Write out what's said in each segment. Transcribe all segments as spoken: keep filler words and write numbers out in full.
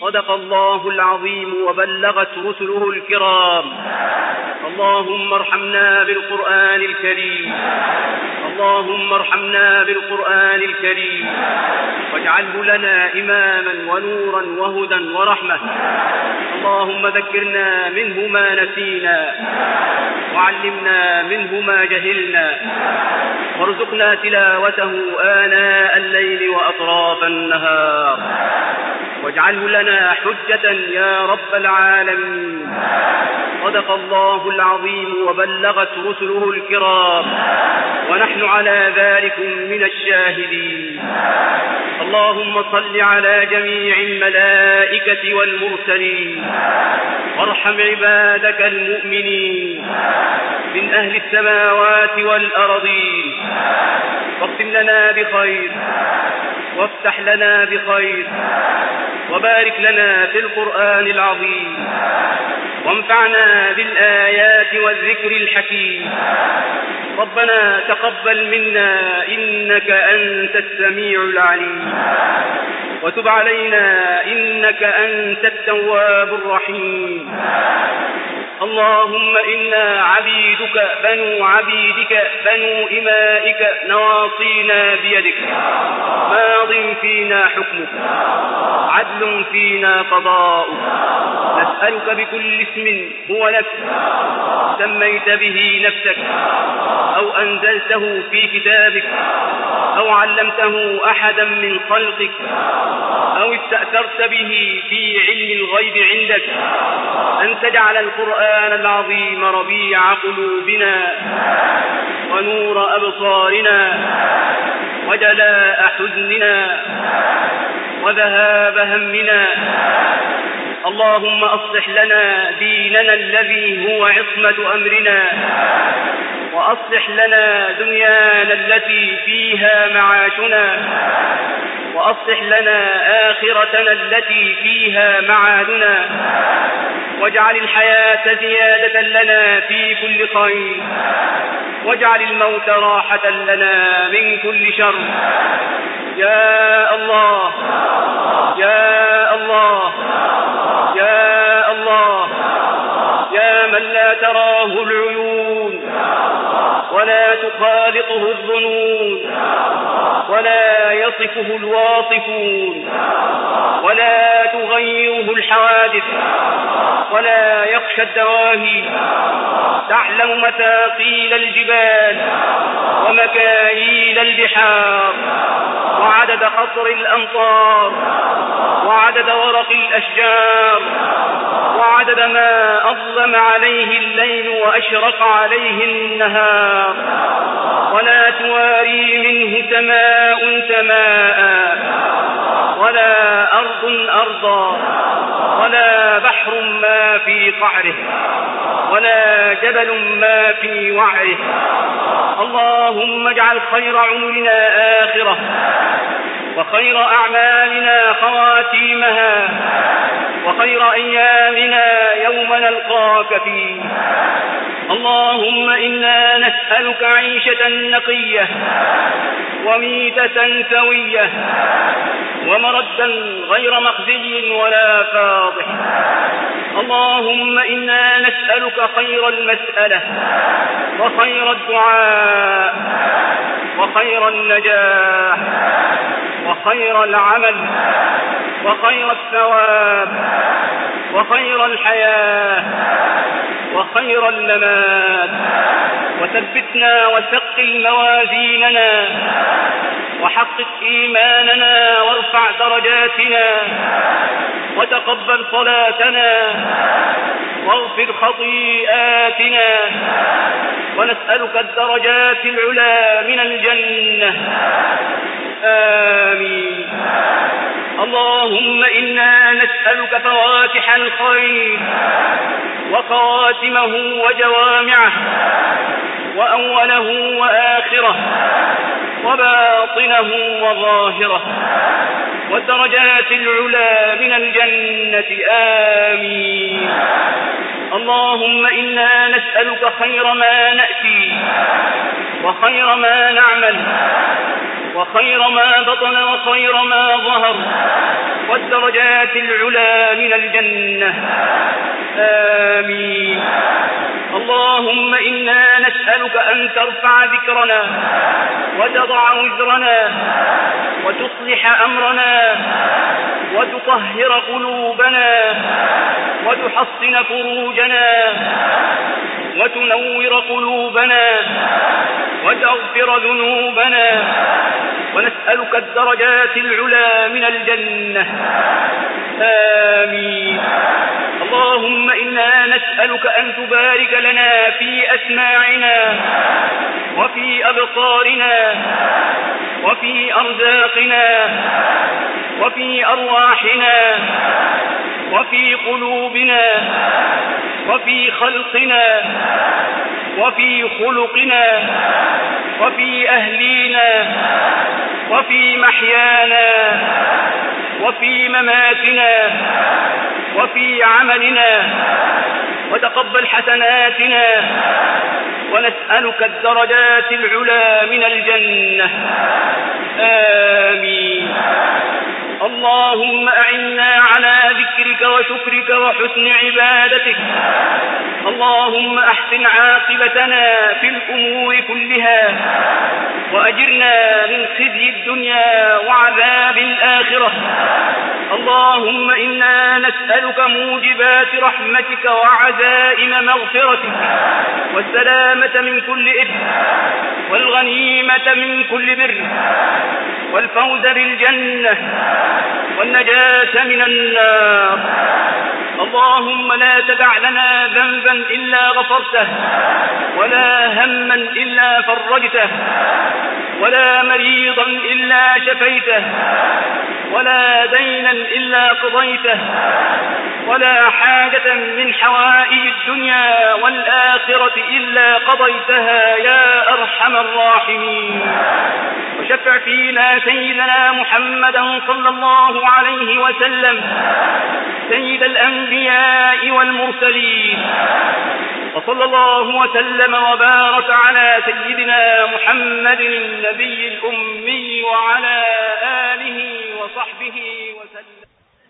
صدق الله العظيم وبلغت رسله الكرام. اللهم ارحمنا بالقرآن الكريم، اللهم ارحمنا بالقرآن الكريم، واجعله لنا إماما ونورا وهدى ورحمة. اللهم ذكرنا منه ما نسينا، وعلمنا منه ما جهلنا، وارزقنا تلاوته آناء الليل وأطراف النهار، واجعله لنا حجة يا رب العالمين. صدق الله العظيم وبلغت رسله الكرام، ونحن على ذلك من الشاهدين. اللهم صل على جميع الملائكة والمرسلين، وارحم عبادك المؤمنين من أهل السماوات والأرضين، واختم لنا بخير، وافتح لنا بخير، وبارك لنا في القرآن العظيم، وانفعنا بالآيات والذكر الحكيم. ربنا تقبل منا إنك أنت السميع العليم، وتب علينا إنك أنت التواب الرحيم. اللهم إنا عبيدك بنو عبيدك بنو إمائك، نواصينا بيدك، ماض فينا حكمك، عدل فينا قضاؤك. نسألك بكل اسم هو لك سميت به نفسك، أو أنزلته في كتابك، أو علمته أحدا من خلقك، أو استأثرت به في علم الغيب عندك، أن تجعل القرآن العظيم ربيع قلوبنا، ونور أبصارنا، وجلاء حزننا، وذهاب همنا. اللهم أصلح لنا ديننا الذي هو عصمة أمرنا، وأصلح لنا دنيانا التي فيها معاشنا، وأصلح لنا آخرتنا التي فيها معادنا، واجعل الحياة زيادة لنا في كل خير، واجعل الموت راحة لنا من كل شر. يا الله يا الله يا الله، يا من لا تراه العيون، ولا تخالطه الظنون، ولا يصفه الواصفون، ولا تغيره الحوادث، ولا يخشى الدواهي. تعلم مثاقيل الجبال، ومكاييل البحار، وعدد قطر الأمطار، وعدد ورق الأشجار، وعدد ما أظلم عليه الليل وأشرق عليه النهار. ولا تواري منه سماء سماء، ولا أرض أرضا، ولا بحر ما في قعره، ولا جبل ما في وعره. اللهم اجعل خير عمرنا آخرة، وخير أعمالنا خواتيمها، وخير أيامنا يوم نلقاك فيه. اللهم إنا نسألك عيشة نقية، وميتة سوية، ومردا غير مخزي ولا فاضح. اللهم إنا نسألك خير المسألة، وخير الدعاء، وخير النجاح، وخير العمل، وخير الثواب، وخير الحياة، وخير الممات. وثبتنا وثقل موازيننا، وحقق إيماننا، وارفع درجاتنا، وتقبل صلاتنا، واغفر خطيئاتنا، ونسألك الدرجات العلى من الجنة. آمين. اللهم إنا نسألك فواتح الخير، وخواتمه وجوامعه، وأوله وآخره، وباطنه وظاهره، والدرجات العلى من الجنة. آمين. اللهم إنا نسألك خير ما نأتي، وخير ما نعمل، وخير ما بطن وخير ما ظهر والدرجات العلى من الجنة آمين. اللهم إنا نسألك أن ترفع ذكرنا وتضع وزرنا وتصلح أمرنا وتطهر قلوبنا وتحصن فروجنا وتنور قلوبنا وتغفر ذنوبنا، ونسألك الدرجات العلى من الجنة آمين. اللهم إنا نسألك أن تبارك لنا في أسماعنا وفي أبصارنا وفي أرزاقنا وفي أرواحنا وفي قلوبنا وفي خلقنا وفي خلقنا وفي أهلينا وفي محيانا وفي مماتنا وفي عملنا، وتقبل حسناتنا، ونسألك الدرجات العلى من الجنة آمين. اللهم أعنا على ذكرك وشكرك وحسن عبادتك. اللهم أحسن عاقبتنا في الأمور كلها وأجرنا من خزي الدنيا وعذاب الآخرة. اللهم إنا نسألك موجبات رحمتك وعزائم مغفرتك والسلامة من كل إثم والغنيمة من كل بر والفوز بالجنة والنجاة من النار. اللهم لا تدع لنا ذنبا إلا غفرته ولا هما إلا فرجته ولا مريضا إلا شفيته ولا دينا إلا قضيته ولا حاجة من حوائج الدنيا والآخرة إلا قضيتها يا أرحم الراحمين. وشفع فينا سيدنا محمدا صلى الله عليه وسلم سيد الأنبياء والمرسلين، وصلى الله وسلم وبارك على سيدنا محمد النبي الأمي وعلى آله وصحبه وسلم.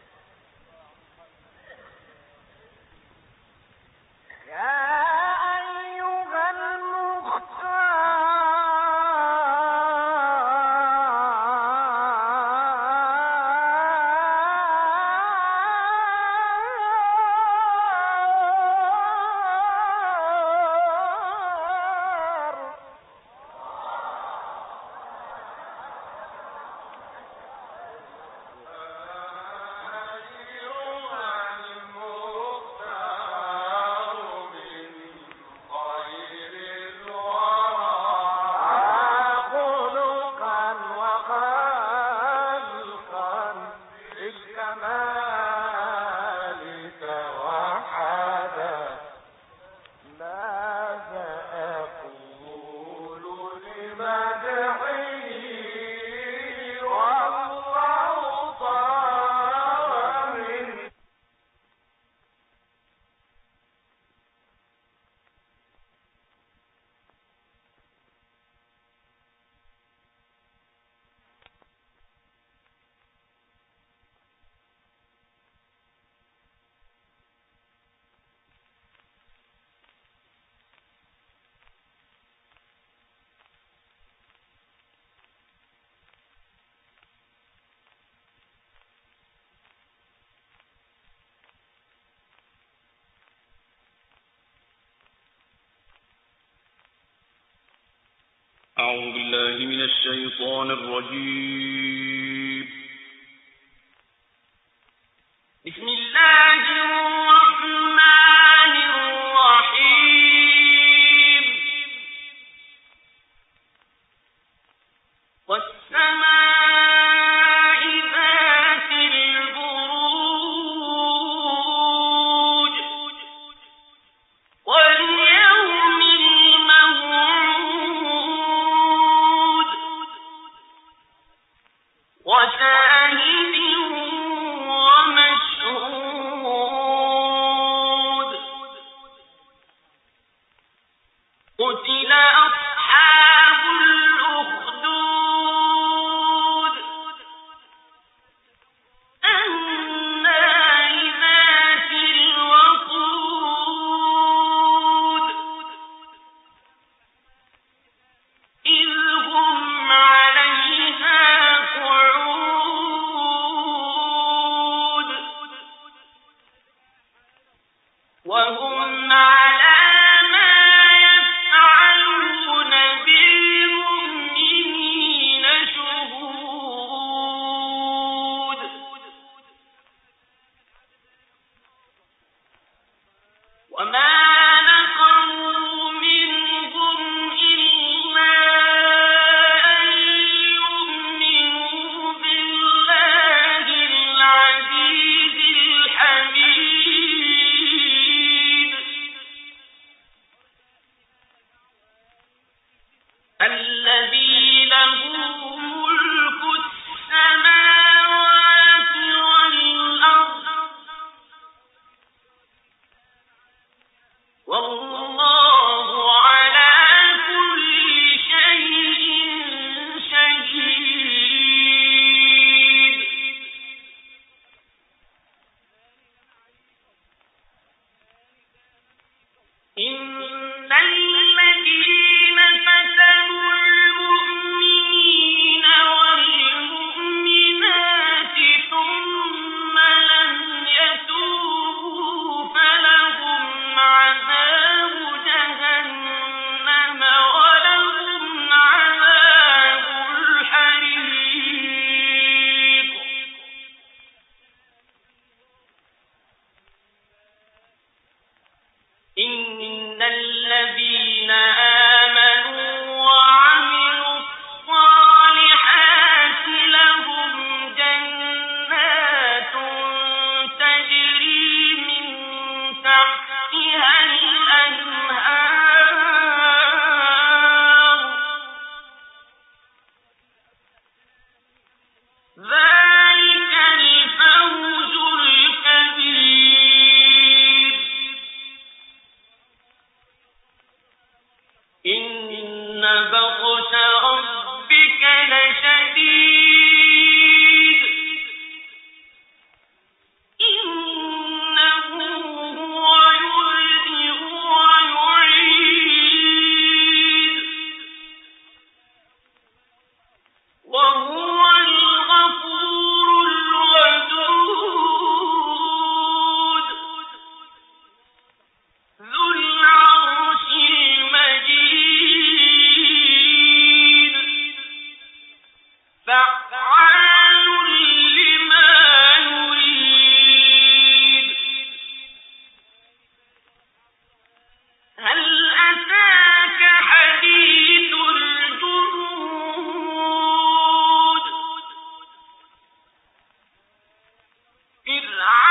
أعوذ بالله من الشيطان الرجيم. بسم الله الرحمن الرحيم. والسماء ذات البروج واليوم الموعود وشاهد ومشهود وهم على ما يفعلون بالمؤمنين شهود وما نقموا منهم إلا أن يؤمنوا بالله العزيز الحميد الذي له ملك السماوات والأرض والله على كل شيء شهيد إن الذين فتنوا المؤمنين والمؤمنات ثم لم يتوبوا فلهم عذاب جهنم ولهم عذاب الحريق إن الذين آمنوا وعملوا الصالحات لهم جنات تجري من تحتها الأنهار ذلك الفوز الكبير إن بطش ربك لشديد إنه هو يبدئ ويعيد وهو الغفور الودود ذو العرش المجيد فعال لما يريد هل أتاك حديث الجنود فرعون